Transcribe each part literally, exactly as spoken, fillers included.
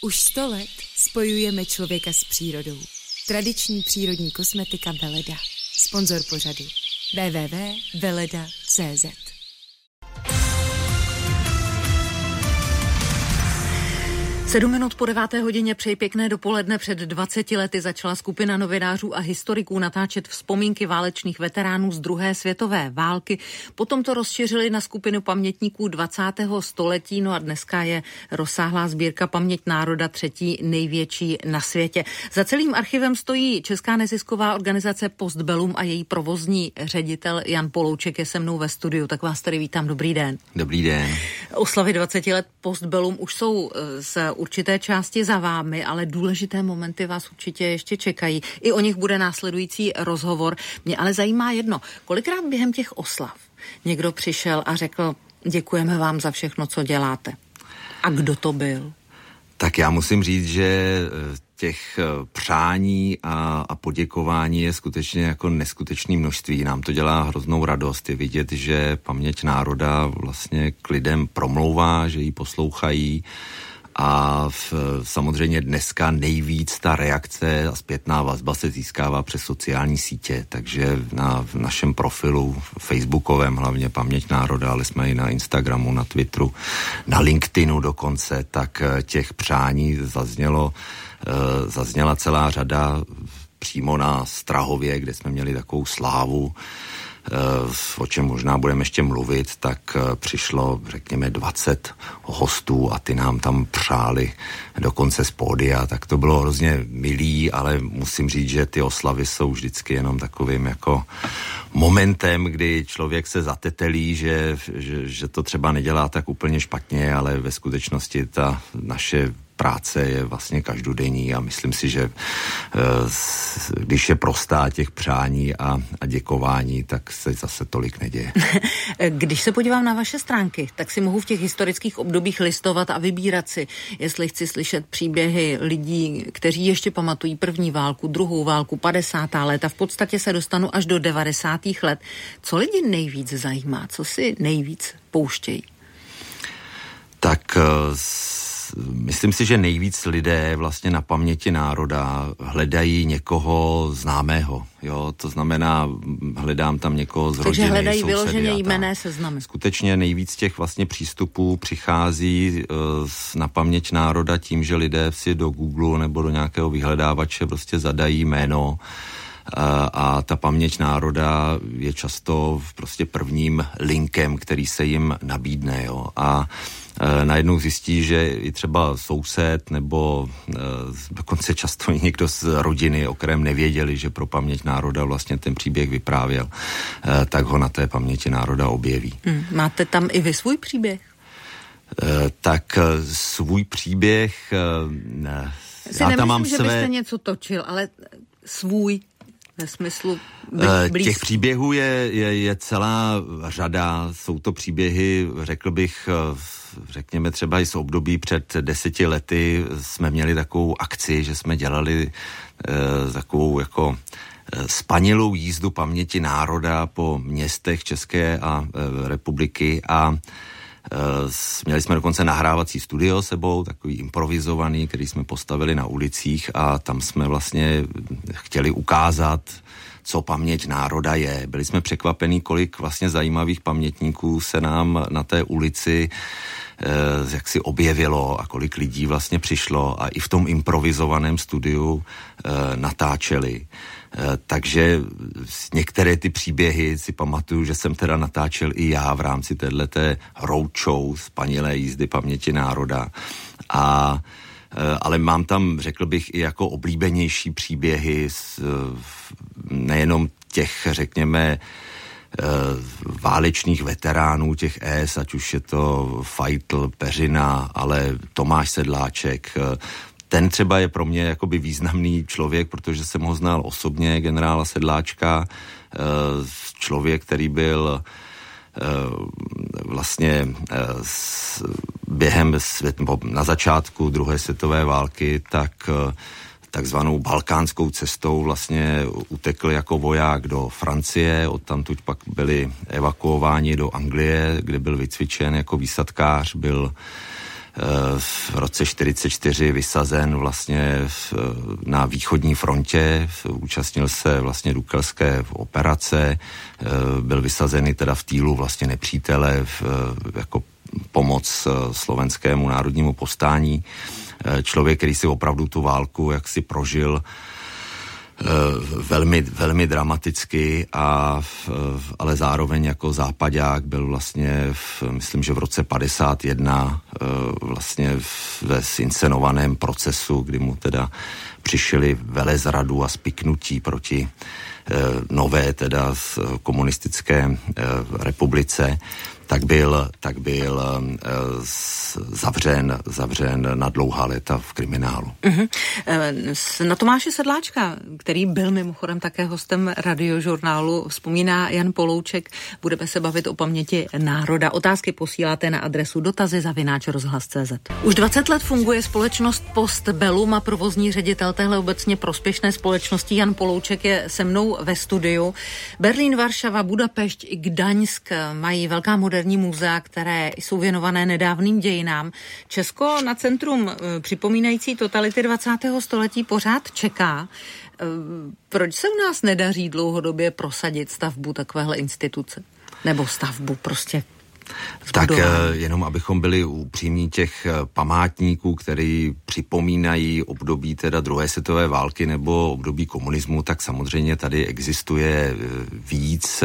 Už sto let spojujeme člověka s přírodou. Tradiční přírodní kosmetika Veleda. Sponzor pořadu w w w tečka veleda tečka c z. Sedm minut po deváté hodině, přeji pěkné dopoledne. Před dvaceti lety začala skupina novinářů a historiků natáčet vzpomínky válečných veteránů z druhé světové války. Potom to rozšířili na skupinu pamětníků dvacátého století, no a dneska je rozsáhlá sbírka Paměť národa, třetí největší na světě. Za celým archivem stojí česká nezisková organizace Postbellum a její provozní ředitel Jan Polouček je se mnou ve studiu. Tak vás tady vítám, dobrý den. Dobrý den. Oslavy dvaceti let Postbellum už jsou z určité části za vámi, ale důležité momenty vás určitě ještě čekají. I o nich bude následující rozhovor. Mě ale zajímá jedno, kolikrát během těch oslav někdo přišel a řekl, děkujeme vám za všechno, co děláte. A kdo to byl? Tak já musím říct, že těch přání a, a poděkování je skutečně jako neskutečné množství. Nám to dělá hroznou radost. Je vidět, že Paměť národa vlastně k lidem promlouvá, že ji poslouchají. A v, samozřejmě dneska nejvíc ta reakce a zpětná vazba se získává přes sociální sítě, takže na v našem profilu facebookovém, hlavně Paměť národa, ale jsme i na Instagramu, na Twitteru, na LinkedInu dokonce, tak těch přání zaznělo, zazněla celá řada přímo na Strahově, kde jsme měli takovou slávu, o čem možná budeme ještě mluvit, tak přišlo, řekněme, dvacet hostů a ty nám tam přáli dokonce z pódia, tak to bylo hrozně milý, ale musím říct, že ty oslavy jsou vždycky jenom takovým jako momentem, kdy člověk se zatetelí, že, že, že to třeba nedělá tak úplně špatně, ale ve skutečnosti ta naše práce je vlastně každodenní a myslím si, že když je prostá těch přání a, a děkování, tak se zase tolik neděje. Když se podívám na vaše stránky, tak si mohu v těch historických obdobích listovat a vybírat si, jestli chci slyšet příběhy lidí, kteří ještě pamatují první válku, druhou válku, padesátá léta, v podstatě se dostanu až do devadesátých let. Co lidi nejvíc zajímá? Co si nejvíc pouštějí? Tak myslím si, že nejvíc lidé vlastně na paměti národa hledají někoho známého, jo, to znamená, hledám tam někoho z rodiny, takže hledají sousedy vyloženě jmenné seznamy. Skutečně nejvíc těch vlastně přístupů přichází uh, na paměť národa tím, že lidé si do Google nebo do nějakého vyhledávače prostě zadají jméno a, a ta paměť národa je často prostě prvním linkem, který se jim nabídne, jo, a najednou zjistí, že i třeba soused nebo e, dokonce často i někdo z rodiny, o kterém nevěděli, že pro paměť národa vlastně ten příběh vyprávěl, e, tak ho na té paměti národa objeví. Hmm, máte tam i vy svůj příběh? E, tak svůj příběh... E, já nemyslím, tam mám že své... byste něco točil, ale svůj ve smyslu blíz... Těch příběhů je, je, je celá řada. Jsou to příběhy, řekl bych, řekněme třeba i z období před deseti lety jsme měli takovou akci, že jsme dělali eh, takovou jako eh, spanilou jízdu paměti národa po městech České a eh, republiky a měli jsme dokonce nahrávací studio sebou, takový improvizovaný, který jsme postavili na ulicích a tam jsme vlastně chtěli ukázat, co paměť národa je. Byli jsme překvapení, kolik vlastně zajímavých pamětníků se nám na té ulici eh, jak si objevilo a kolik lidí vlastně přišlo a i v tom improvizovaném studiu eh, natáčeli. Takže některé ty příběhy si pamatuju, že jsem teda natáčel i já v rámci téhleté roadshow spanilé jízdy paměti národa. A, ale mám tam, řekl bych, i jako oblíbenější příběhy z, nejenom těch, řekněme, válečných veteránů těch E S, ať už je to Fajtl, Peřina, ale Tomáš Sedláček. Ten třeba je pro mě jakoby významný člověk, protože jsem ho znal osobně, generála Sedláčka, člověk, který byl vlastně během svět, na začátku druhé světové války, tak takzvanou balkánskou cestou vlastně utekl jako voják do Francie, odtamtud pak byli evakuováni do Anglie, kde byl vycvičen jako výsadkář, byl v roce čtyřicet čtyři vysazen vlastně na východní frontě, účastnil se vlastně Dukelské operace, byl vysazený teda v týlu vlastně nepřítele jako pomoc slovenskému národnímu povstání. Člověk, který si opravdu tu válku jaksi prožil velmi, velmi dramaticky, a, ale zároveň jako zápaďák byl vlastně, v, myslím, že v roce padesát jedna vlastně ve zinscenovaném procesu, kdy mu teda přišli velezradu a spiknutí proti nové teda komunistické republice, tak byl, tak byl uh, zavřen, zavřen na dlouhá léta v kriminálu. Uh-huh. Na Tomáše Sedláčka, který byl mimochodem také hostem Radiožurnálu, vzpomíná Jan Polouček. Budeme se bavit o paměti národa. Otázky posíláte na adresu dotazy zavináč rozhlas tečka cé zet. Už dvacet let funguje společnost Postbellum a provozní ředitel téhle obecně prospěšné společnosti Jan Polouček je se mnou ve studiu. Berlín, Varšava, Budapešť i Gdaňsk mají velká moderní muzea, které jsou věnované nedávným dějinám. Česko na centrum připomínající totality dvacátého století pořád čeká. Proč se u nás nedaří dlouhodobě prosadit stavbu takovéhle instituce? Nebo stavbu prostě? Tak jenom abychom byli upřímní, těch památníků, který připomínají období teda druhé světové války nebo období komunismu, tak samozřejmě tady existuje víc.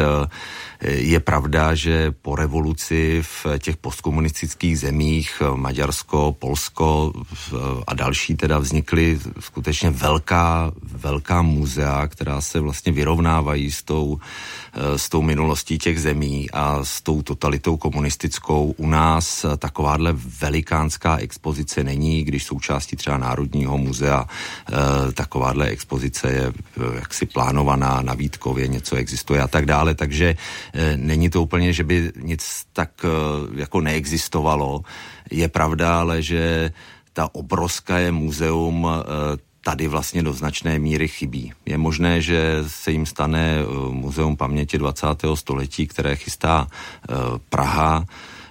Je pravda, že po revoluci v těch postkomunistických zemích, Maďarsko, Polsko a další, teda vznikly skutečně velká, velká muzea, která se vlastně vyrovnávají s tou, s tou minulostí těch zemí a s tou totalitou komunistickou. U nás takováhle velikánská expozice není, když součástí třeba Národního muzea takováhle expozice je jaksi plánovaná na Vítkově, něco existuje a tak dále, takže není to úplně, že by nic tak jako neexistovalo. Je pravda, ale že ta obrovské muzeum tady vlastně do značné míry chybí. Je možné, že se jim stane Muzeum paměti dvacátého století, které chystá Praha.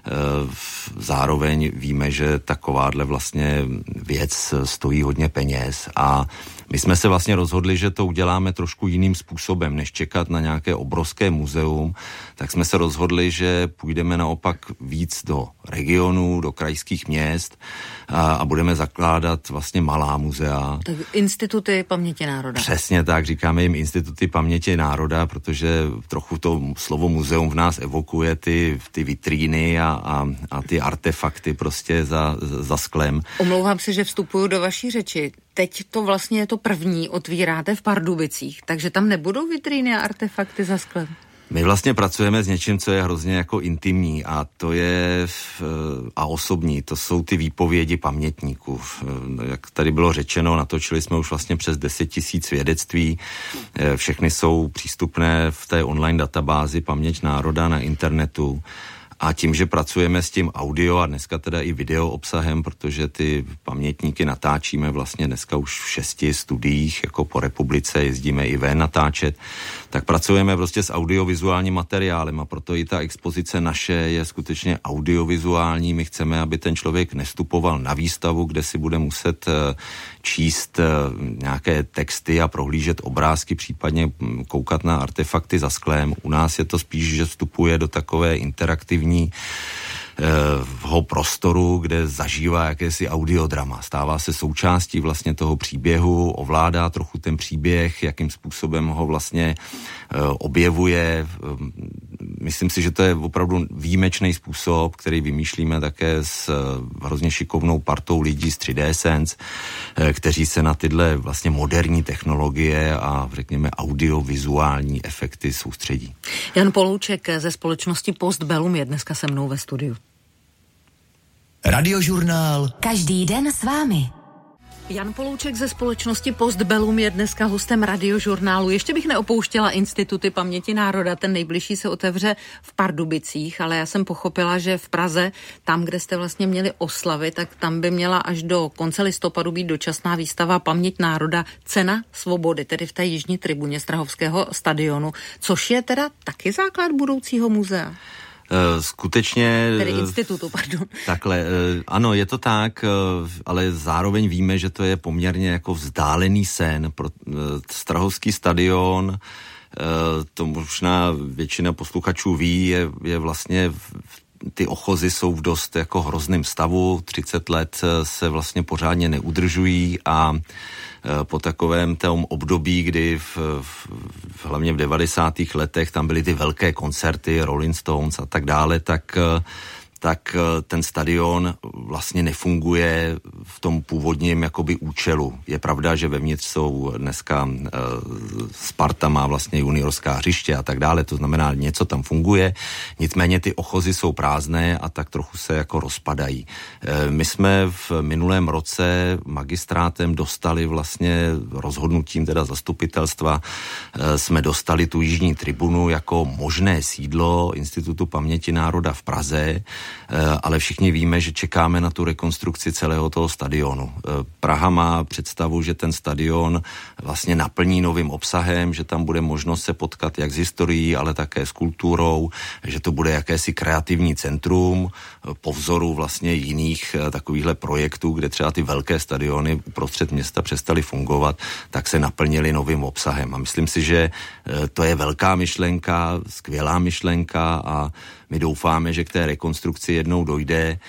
Zároveň víme, že takováhle vlastně věc stojí hodně peněz a my jsme se vlastně rozhodli, že to uděláme trošku jiným způsobem, než čekat na nějaké obrovské muzeum, tak jsme se rozhodli, že půjdeme naopak víc do regionů, do krajských měst a, a budeme zakládat vlastně malá muzea. Tak instituty paměti národa. Přesně tak, říkáme jim instituty paměti národa, protože trochu to slovo muzeum v nás evokuje ty, ty vitríny a, a, a ty artefakty prostě za, za sklem. Omlouvám se, že vstupuju do vaší řeči. Teď to vlastně je to první, otvíráte v Pardubicích, takže tam nebudou vitríny a artefakty za sklem? My vlastně pracujeme s něčím, co je hrozně jako intimní a to je a osobní, to jsou ty výpovědi pamětníků. Jak tady bylo řečeno, natočili jsme už vlastně přes deset tisíc svědectví, všechny jsou přístupné v té online databázi Paměť národa na internetu. A tím, že pracujeme s tím audio a dneska teda i video obsahem, protože ty pamětníky natáčíme vlastně dneska už v šesti studiích, jako po republice, jezdíme i ven natáčet, tak pracujeme prostě s audiovizuálním materiálem a proto i ta expozice naše je skutečně audiovizuální. My chceme, aby ten člověk nestupoval na výstavu, kde si bude muset číst nějaké texty a prohlížet obrázky, případně koukat na artefakty za sklem. U nás je to spíš, že vstupuje do takové interaktivní ho prostoru, kde zažívá jakési audiodrama. Stává se součástí vlastně toho příběhu, ovládá trochu ten příběh, jakým způsobem ho vlastně objevuje. Myslím si, že to je opravdu výjimečný způsob, který vymýšlíme také s hrozně šikovnou partou lidí z tři dé Sense, kteří se na tyhle vlastně moderní technologie a řekněme audiovizuální efekty soustředí. Jan Polouček ze společnosti Postbellum je dneska se mnou ve studiu. Radiožurnál. Každý den s vámi. Jan Polouček ze společnosti Postbellum je dneska hostem Radiožurnálu. Ještě bych neopouštěla instituty paměti národa, ten nejbližší se otevře v Pardubicích, ale já jsem pochopila, že v Praze, tam, kde jste vlastně měli oslavy, tak tam by měla až do konce listopadu být dočasná výstava Paměť národa, Cena svobody, tedy v té jižní tribuně Strahovského stadionu, což je teda taky základ budoucího muzea. Skutečně... Tedy institutu, pardon. Takhle, ano, je to tak, ale zároveň víme, že to je poměrně jako vzdálený sen. Pro Strahovský stadion, to možná většina posluchačů ví, je, je vlastně... Ty ochozy jsou v dost jako hrozném stavu, třicet let se vlastně pořádně neudržují a po takovém tom období, kdy v, v, hlavně v devadesátých letech tam byly ty velké koncerty, Rolling Stones a tak dále, tak tak ten stadion vlastně nefunguje v tom původním jakoby účelu. Je pravda, že vevnitř jsou dneska e, Sparta má vlastně juniorská hřiště a tak dále, to znamená, něco tam funguje, nicméně ty ochozy jsou prázdné a tak trochu se jako rozpadají. E, my jsme v minulém roce magistrátem dostali vlastně rozhodnutím teda zastupitelstva, e, jsme dostali tu jižní tribunu jako možné sídlo Institutu paměti národa v Praze, ale všichni víme, že čekáme na tu rekonstrukci celého toho stadionu. Praha má představu, že ten stadion vlastně naplní novým obsahem, že tam bude možnost se potkat jak s historií, ale také s kulturou, že to bude jakési kreativní centrum po vzoru vlastně jiných takovýchhle projektů, kde třeba ty velké stadiony uprostřed města přestaly fungovat, tak se naplnili novým obsahem. A myslím si, že to je velká myšlenka, skvělá myšlenka a my doufáme, že k té rekonstrukci jednou dojde.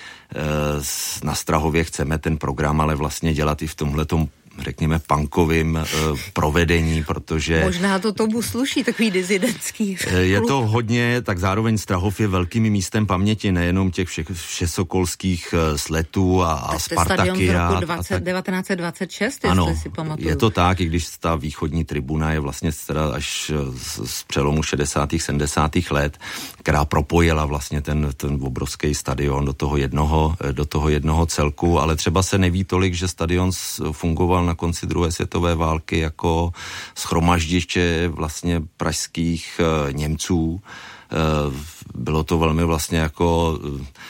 Na Strahově chceme ten program ale vlastně dělat i v tomhletom, řekněme, punkovým e, provedení, protože... Možná to tomu sluší, takový dizidentský. Je to hodně, tak zároveň Strahov je velkým místem paměti, nejenom těch všech, všesokolských sletů a, a Spartaky. Z roku dvacet, devatenáct set dvacet šest, ano, jestli si pamatuju. Je to tak, i když ta východní tribuna je vlastně teda až z, z přelomu šedesátých sedmdesátých let, která propojila vlastně ten, ten obrovský stadion do toho jednoho, do toho jednoho celku, ale třeba se neví tolik, že stadion fungoval na konci druhé světové války jako shromaždiště vlastně pražských e, Němců. E, bylo to velmi vlastně jako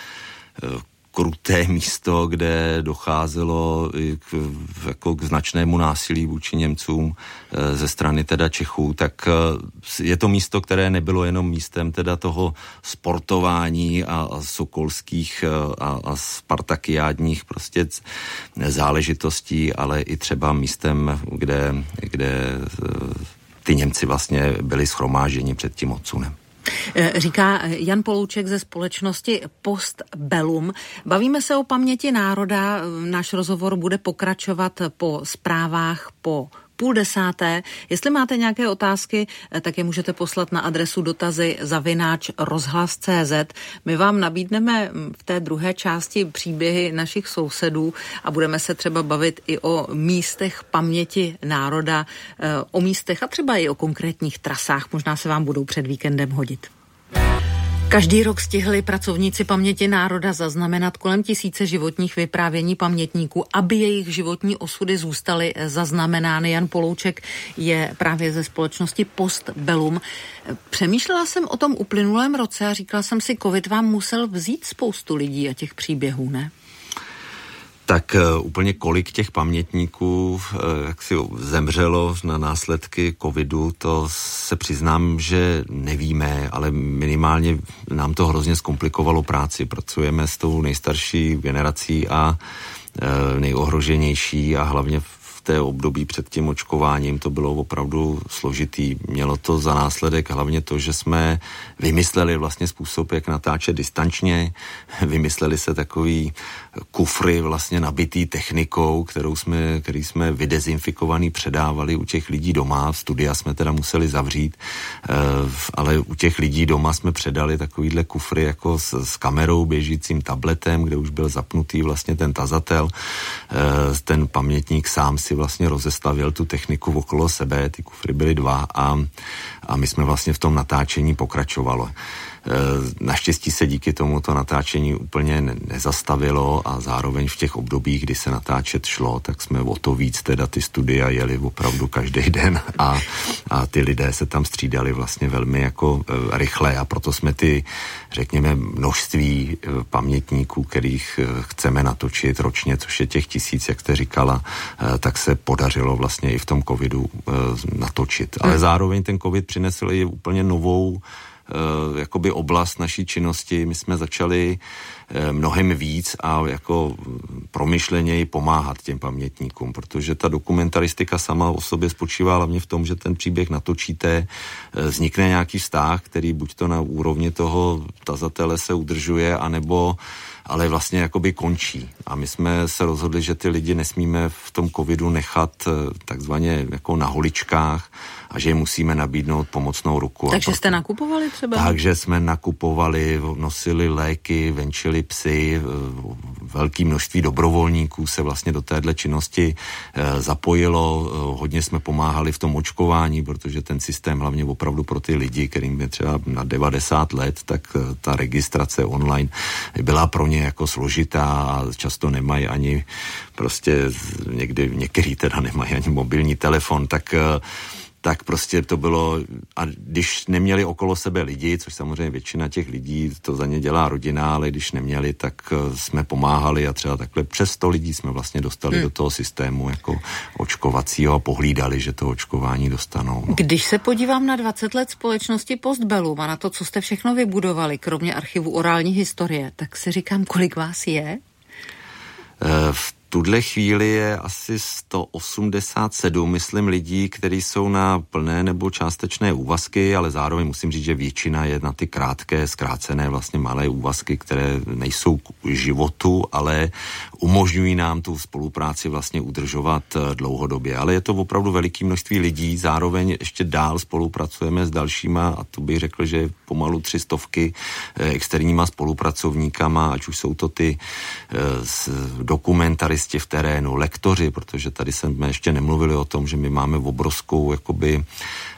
e, kruté místo, kde docházelo k, jako k značnému násilí vůči Němcům e, ze strany teda Čechů, tak e, je to místo, které nebylo jenom místem teda toho sportování a, a sokolských a, a spartakiádních prostě záležitostí, ale i třeba místem, kde, kde e, ty Němci vlastně byli shromážděni před tím odsunem. Říká Jan Polouček ze společnosti Post Bellum. Bavíme se o paměti národa. Náš rozhovor bude pokračovat po zprávách po půl desáté. Jestli máte nějaké otázky, tak je můžete poslat na adresu dotazy zavináč rozhlas tečka cé zet. My vám nabídneme v té druhé části příběhy našich sousedů a budeme se třeba bavit i o místech paměti národa, o místech a třeba i o konkrétních trasách. Možná se vám budou před víkendem hodit. Každý rok stihli pracovníci paměti národa zaznamenat kolem tisíce životních vyprávění pamětníků, aby jejich životní osudy zůstaly zaznamenány. Jan Polouček je právě ze společnosti Post Bellum. Přemýšlela jsem o tom uplynulém roce a říkala jsem si, covid vám musel vzít spoustu lidí a těch příběhů, ne? Tak uh, úplně kolik těch pamětníků uh, jak si zemřelo na následky covidu, to se přiznám, že nevíme, ale minimálně nám to hrozně zkomplikovalo práci. Pracujeme s tou nejstarší generací a uh, nejohroženější a hlavně v té období před tím očkováním to bylo opravdu složitý. Mělo to za následek hlavně to, že jsme vymysleli vlastně způsob, jak natáčet distančně. Vymysleli se takový kufry vlastně nabitý technikou, kterou jsme, který jsme vydezinfikovaný předávali u těch lidí doma. Studia jsme teda museli zavřít, ale u těch lidí doma jsme předali takovýhle kufry jako s, s kamerou, běžícím tabletem, kde už byl zapnutý vlastně ten tazatel. Ten pamětník sám si vlastně rozestavil tu techniku okolo sebe, ty kufry byly dva a, a my jsme vlastně v tom natáčení pokračovalo. Naštěstí se díky tomu to natáčení úplně nezastavilo a zároveň v těch obdobích, kdy se natáčet šlo, tak jsme o to víc teda ty studia jeli opravdu každý den a, a ty lidé se tam střídali vlastně velmi jako rychle a proto jsme ty, řekněme, množství pamětníků, kterých chceme natočit ročně, což je těch tisíc, jak jste říkala, tak se podařilo vlastně i v tom covidu natočit. Ale zároveň ten covid přinesl i úplně novou jakoby oblast naší činnosti. My jsme začali mnohem víc a jako promyšleněji pomáhat těm pamětníkům, protože ta dokumentaristika sama o sobě spočívá hlavně v tom, že ten příběh natočíte, vznikne nějaký vztah, který buď to na úrovni toho tazatele se udržuje, anebo ale vlastně jakoby končí. A my jsme se rozhodli, že ty lidi nesmíme v tom covidu nechat takzvaně jako na holičkách a že jim musíme nabídnout pomocnou ruku. Takže jste nakupovali třeba? Takže jsme nakupovali, nosili léky, venčili psy, velké množství dobrovolníků se vlastně do téhle činnosti zapojilo. Hodně jsme pomáhali v tom očkování, protože ten systém hlavně opravdu pro ty lidi, kterým je třeba na devadesát let, tak ta registrace online byla pro ně jako složitá a často nemají ani prostě někdy, některý teda nemají ani mobilní telefon, tak tak prostě to bylo, a když neměli okolo sebe lidi, což samozřejmě většina těch lidí to za ně dělá rodina, ale když neměli, tak jsme pomáhali a třeba takhle přes sto lidí jsme vlastně dostali hmm. do toho systému jako očkovacího a pohlídali, že to očkování dostanou. No. Když se podívám na dvacet let společnosti Postbellum a na to, co jste všechno vybudovali, kromě archivu orální historie, tak si říkám, kolik vás je? V V tuhle chvíli je asi sto osmdesát sedm, myslím, lidí, kteří jsou na plné nebo částečné úvazky, ale zároveň musím říct, že většina je na ty krátké, zkrácené vlastně malé úvazky, které nejsou k životu, ale umožňují nám tu spolupráci vlastně udržovat dlouhodobě. Ale je to opravdu veliké množství lidí, zároveň ještě dál spolupracujeme s dalšíma, a to bych řekl, že pomalu tři stovky externíma spolupracovníkama, ať už jsou to ty dokumentary v terénu, lektoři, protože tady jsme ještě nemluvili o tom, že my máme obrovskou jakoby e,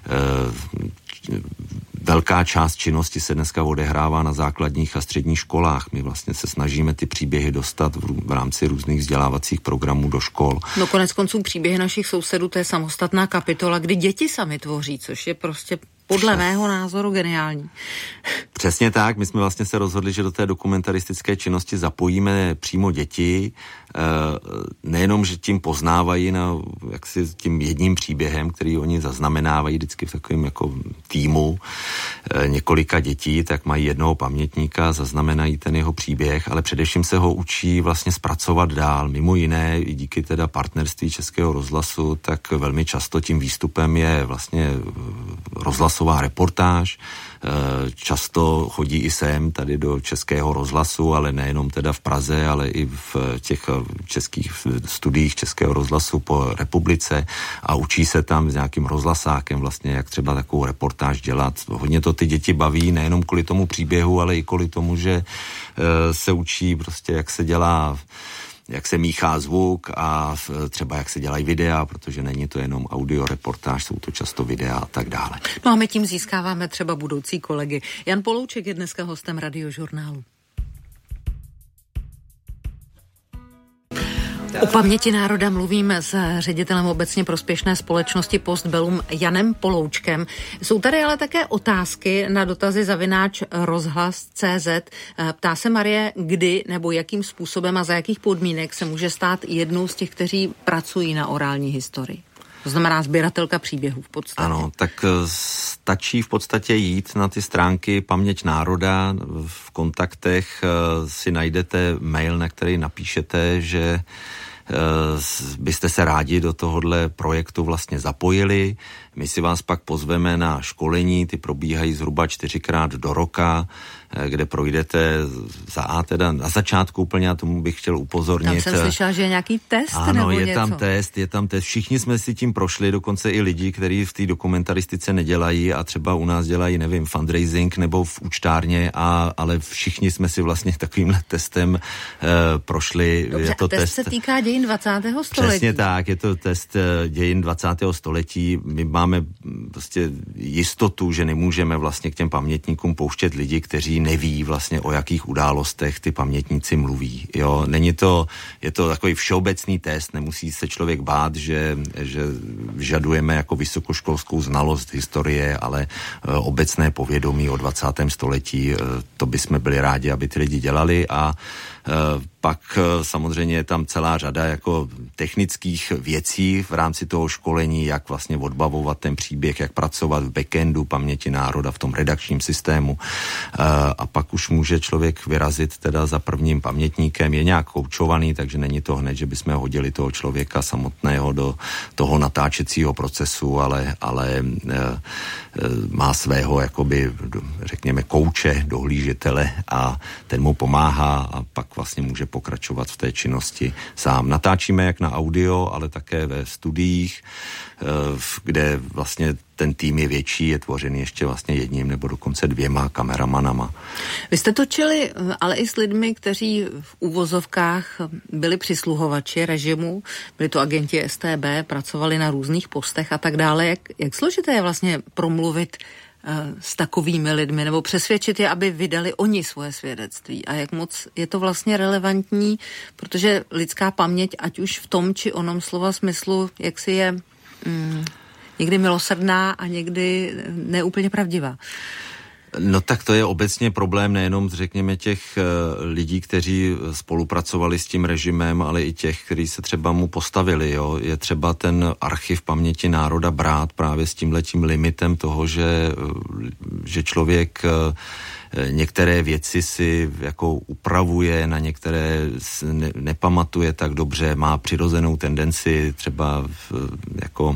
velká část činnosti se dneska odehrává na základních a středních školách. My vlastně se snažíme ty příběhy dostat v, v rámci různých vzdělávacích programů do škol. No konec konců příběhy našich sousedů, to je samostatná kapitola, kdy děti sami tvoří, což je prostě podle mého názoru geniální. Přesně tak, my jsme vlastně se rozhodli, že do té dokumentaristické činnosti zapojíme přímo děti, nejenom, že tím poznávají na, jaksi tím jedním příběhem, který oni zaznamenávají vždycky v takovém jako týmu několika dětí, tak mají jednoho pamětníka, zaznamenají ten jeho příběh, ale především se ho učí vlastně zpracovat dál. Mimo jiné, i díky teda partnerství Českého rozhlasu, tak velmi často tím výstupem je vlastně rozhlasová reportáž. Často chodí i sem tady do Českého rozhlasu, ale nejenom teda v Praze, ale i v těch českých studiích Českého rozhlasu po republice a učí se tam s nějakým rozhlasákem vlastně, jak třeba takovou reportáž dělat. Hodně to ty děti baví, nejenom kvůli tomu příběhu, ale i kvůli tomu, že se učí prostě, jak se dělá, jak se míchá zvuk a třeba jak se dělají videa, protože není to jenom audio reportáž, jsou to často videa a tak dále. No a my tím získáváme třeba budoucí kolegy. Jan Polouček je dneska hostem Radiožurnálu. O paměti národa mluvím s ředitelem obecně prospěšné společnosti Postbellum Janem Poloučkem. Jsou tady ale také otázky na dotazy zavináč rozhlas tečka cé zet. Ptá se Marie, kdy nebo jakým způsobem a za jakých podmínek se může stát jednou z těch, kteří pracují na orální historii. To znamená sběratelka příběhů v podstatě. Ano, tak stačí v podstatě jít na ty stránky Paměť národa. V kontaktech si najdete mail, na který napíšete, že byste se rádi do tohohle projektu vlastně zapojili. My si vás pak pozveme na školení, ty probíhají zhruba čtyřikrát do roka, kde projdete za A teda na začátku úplně, a tomu bych chtěl upozornit. Tam jsem slyšela, že je nějaký test ano, nebo je něco. tam test, je tam test. Všichni jsme si tím prošli, dokonce i lidi, kteří v té dokumentaristice nedělají a třeba u nás dělají, nevím, fundraising nebo v účtárně, a, ale všichni jsme si vlastně takovýmhle testem uh, prošli. Dobře, je to test, test se týká dějin dvacátého století. Přesně tak, je to test dějin dvacátého století. My máme prostě jistotu, že nemůžeme vlastně k těm pamětníkům pouštět lidi, kteří neví vlastně, o jakých událostech ty pamětníci mluví. Jo, není to, je to takový všeobecný test, nemusí se člověk bát, že, že vyžadujeme jako vysokoškolskou znalost historie, ale uh, obecné povědomí o dvacátém století, uh, to bychom byli rádi, aby ty lidi dělali, a Pak samozřejmě je tam celá řada jako technických věcí v rámci toho školení, jak vlastně odbavovat ten příběh, jak pracovat v backendu paměti národa, v tom redakčním systému. A pak už může člověk vyrazit teda za prvním pamětníkem. Je nějak koučovaný, takže není to hned, že bychom hodili toho člověka samotného do toho natáčecího procesu, ale, ale má svého, jakoby, řekněme, kouče, dohlížitele a ten mu pomáhá a pak vlastně může pokračovat v té činnosti sám. Natáčíme jak na audio, ale také ve studiích, kde vlastně ten tým je větší, je tvořený ještě vlastně jedním nebo dokonce dvěma kameramanama. Vy jste točili ale i s lidmi, kteří v uvozovkách byli přisluhovači režimu, byli to agenti S T B, pracovali na různých postech a tak dále. Jak, jak složité je vlastně promluvit s takovými lidmi, nebo přesvědčit je, aby vydali oni svoje svědectví a jak moc je to vlastně relevantní, protože lidská paměť, ať už v tom či onom slova smyslu, jak si je mm, někdy milosrdná a někdy neúplně pravdivá. No tak to je obecně problém nejenom, řekněme, těch lidí, kteří spolupracovali s tím režimem, ale i těch, kteří se třeba mu postavili. Jo. Je třeba ten archiv paměti národa brát právě s tímhletím limitem toho, že, že člověk některé věci si jako upravuje, na některé ne, nepamatuje tak dobře, má přirozenou tendenci třeba jako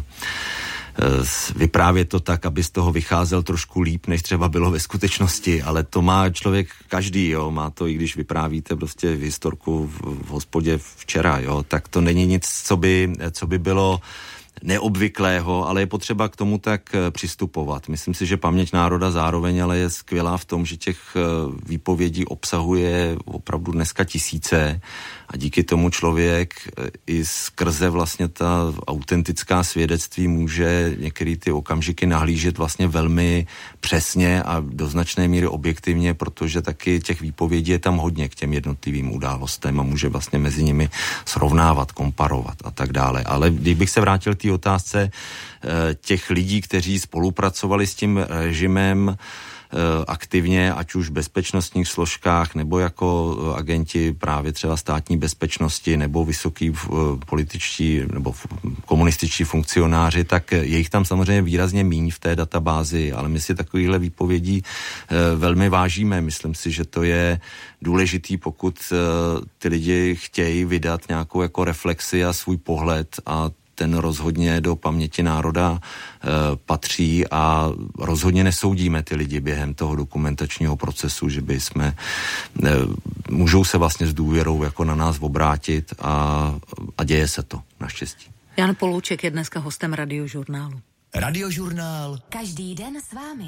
vyprávět to tak, aby z toho vycházel trošku líp, než třeba bylo ve skutečnosti, ale to má člověk každý, jo, má to, i když vyprávíte prostě historku v, v hospodě včera, jo, tak to není nic, co by, co by bylo neobvyklého, ale je potřeba k tomu tak přistupovat. Myslím si, že paměť národa zároveň ale je skvělá v tom, že těch výpovědí obsahuje opravdu dneska tisíce a díky tomu člověk i skrze vlastně ta autentická svědectví může některé ty okamžiky nahlížet vlastně velmi přesně a do značné míry objektivně, protože taky těch výpovědí je tam hodně k těm jednotlivým událostem a může vlastně mezi nimi srovnávat, komparovat a tak dále. Ale kdybych se vrátil k té otázce těch lidí, kteří spolupracovali s tím režimem aktivně, ať už v bezpečnostních složkách, nebo jako agenti právě třeba státní bezpečnosti, nebo vysoký političtí nebo komunističtí funkcionáři, tak je jich tam samozřejmě výrazně míň v té databázi, ale my si takovýchhle výpovědí velmi vážíme. Myslím si, že to je důležitý, pokud ty lidi chtějí vydat nějakou jako reflexi a svůj pohled a ten rozhodně do paměti národa e, patří a rozhodně nesoudíme ty lidi během toho dokumentačního procesu, že by jsme, e, můžou se vlastně s důvěrou jako na nás obrátit a, a děje se to, naštěstí. Jan Polouček je dneska hostem Radiožurnálu. Radiožurnál. Každý den s vámi.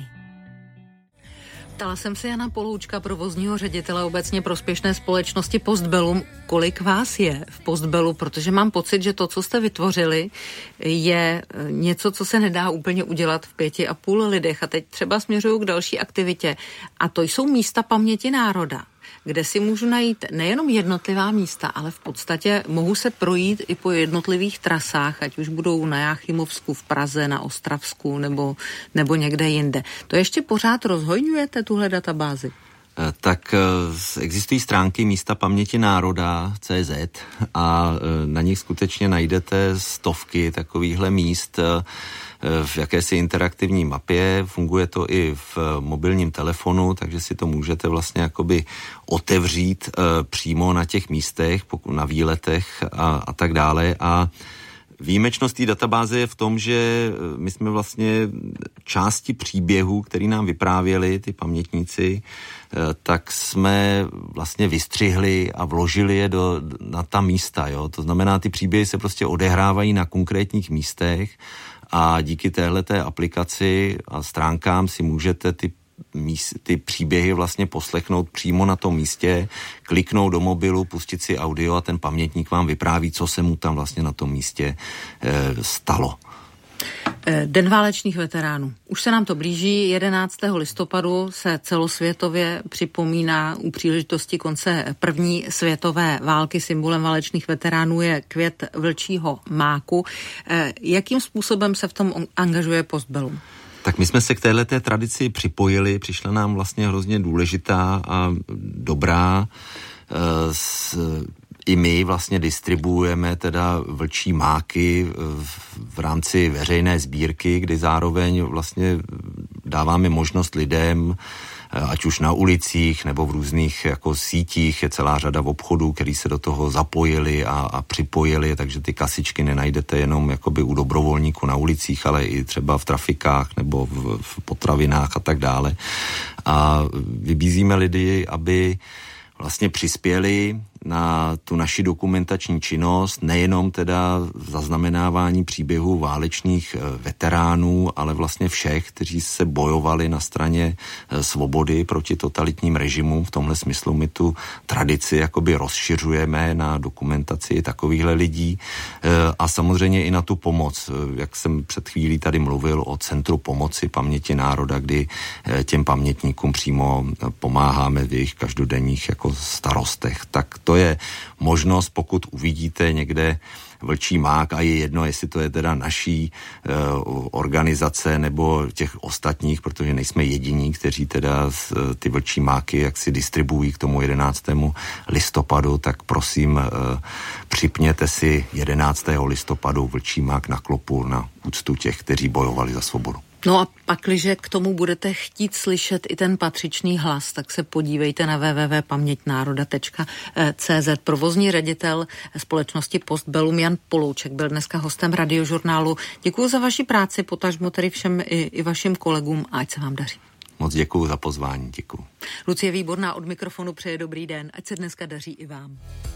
Ptala jsem se Jana Poloučka, provozního ředitele obecně prospěšné společnosti Postbellum, kolik vás je v Postbellu, protože mám pocit, že to, co jste vytvořili, je něco, co se nedá úplně udělat v pěti a půl lidech. A teď třeba směřuju k další aktivitě. A to jsou místa paměti národa, kde si můžu najít nejenom jednotlivá místa, ale v podstatě mohu se projít i po jednotlivých trasách, ať už budou na Jáchymovsku, v Praze, na Ostravsku nebo, nebo někde jinde. To ještě pořád rozhojňujete tuhle databázi? Tak existují stránky Místa paměti národa tečka cé zet a na nich skutečně najdete stovky takovýchhle míst v jakési interaktivní mapě, funguje to i v mobilním telefonu, takže si to můžete vlastně jakoby otevřít přímo na těch místech, na výletech a, a tak dále a výjimečnost té databáze je v tom, že my jsme vlastně části příběhů, který nám vyprávěli ty pamětníci, tak jsme vlastně vystřihli a vložili je do, na ta místa. Jo? To znamená, ty příběhy se prostě odehrávají na konkrétních místech a díky téhleté aplikaci a stránkám si můžete ty ty příběhy vlastně poslechnout přímo na tom místě, kliknout do mobilu, pustit si audio a ten pamětník vám vypráví, co se mu tam vlastně na tom místě e, stalo. Den válečných veteránů. Už se nám to blíží. jedenáctého listopadu se celosvětově připomíná u příležitosti konce první světové války. Symbolem válečných veteránů je květ vlčího máku. Jakým způsobem se v tom angažuje Postbellum? Tak my jsme se k téhleté tradici připojili, přišla nám vlastně hrozně důležitá a dobrá s, i my vlastně distribuujeme teda vlčí máky v rámci veřejné sbírky, kdy zároveň vlastně dáváme možnost lidem, ať už na ulicích nebo v různých jako sítích, je celá řada obchodů, který se do toho zapojili a, a připojili, takže ty kasičky nenajdete jenom jakoby u dobrovolníků na ulicích, ale i třeba v trafikách nebo v, v potravinách a tak dále. A vybízíme lidi, aby vlastně přispěli na tu naši dokumentační činnost, nejenom teda zaznamenávání příběhů válečných veteránů, ale vlastně všech, kteří se bojovali na straně svobody proti totalitním režimům. V tomhle smyslu my tu tradici jakoby rozšiřujeme na dokumentaci takovýchhle lidí a samozřejmě i na tu pomoc. Jak jsem před chvílí tady mluvil o Centru pomoci paměti národa, kdy těm pamětníkům přímo pomáháme v jejich každodenních jako starostech, tak to je možnost, pokud uvidíte někde vlčí mák a je jedno, jestli to je teda naší e, organizace nebo těch ostatních, protože nejsme jediní, kteří teda z, ty vlčí máky jak si distribuují k tomu jedenáctému listopadu, tak prosím e, připněte si jedenáctého listopadu vlčí mák na klopu na úctu těch, kteří bojovali za svobodu. No a pakliže k tomu budete chtít slyšet i ten patřičný hlas, tak se podívejte na w w w tečka paměť národa tečka c z. Provozní ředitel společnosti Postbellum Jan Polouček byl dneska hostem Radiožurnálu. Děkuji za vaši práci, potažmo tedy všem i, i vašim kolegům a ať se vám daří. Moc děkuji za pozvání, děkuji. Lucie Výborná od mikrofonu přeje dobrý den, ať se dneska daří i vám.